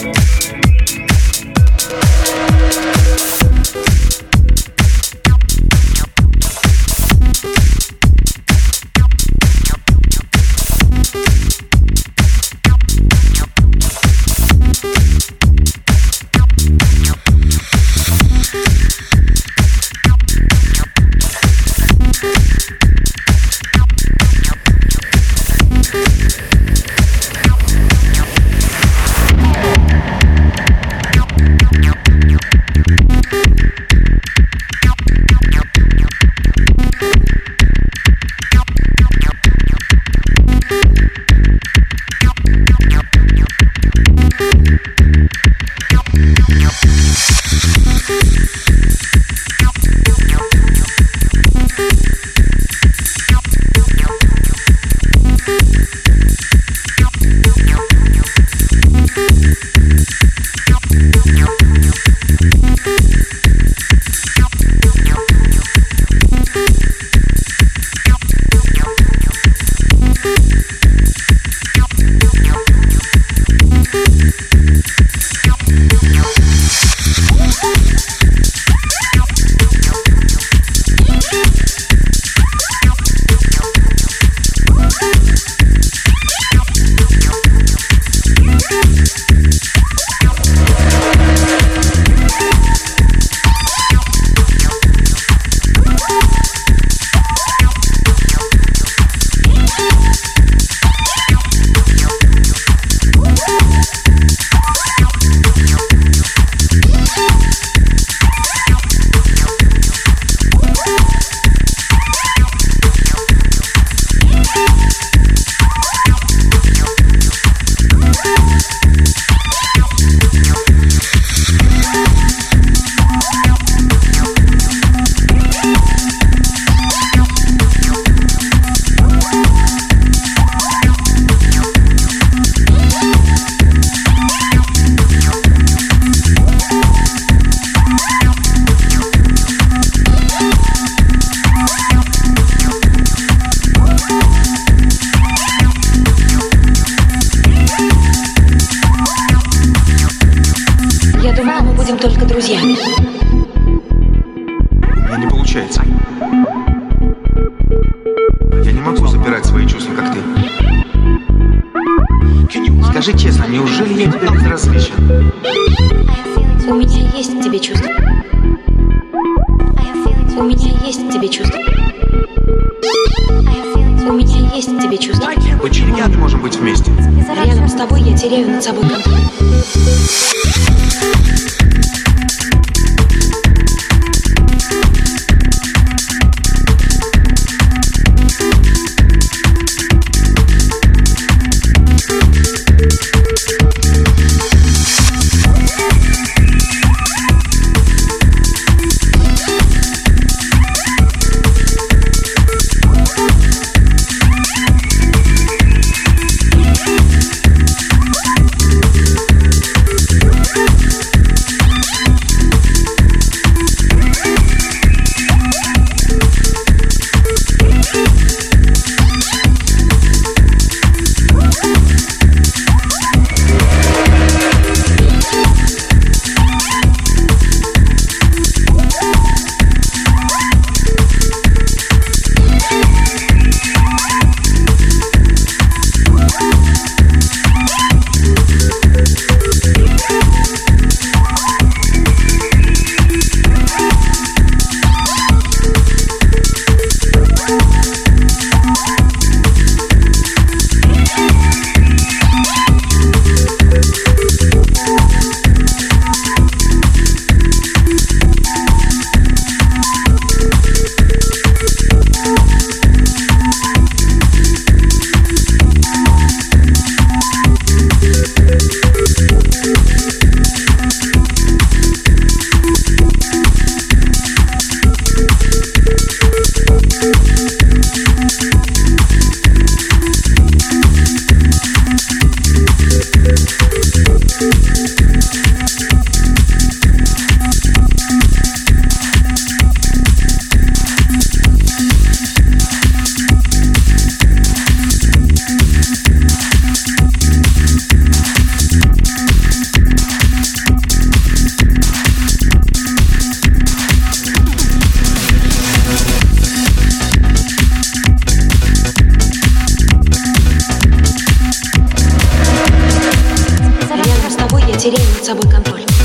будем только друзьями. У меня не получается. Я не могу запирать свои чувства, как ты. Скажи честно, неужели я тебе безразличен? У меня есть к тебе чувства. У меня есть к тебе чувства. У меня есть к тебе чувства. Почему мы не можем быть вместе? Рядом с тобой я теряю над собой контроль. теряю над собой контроль.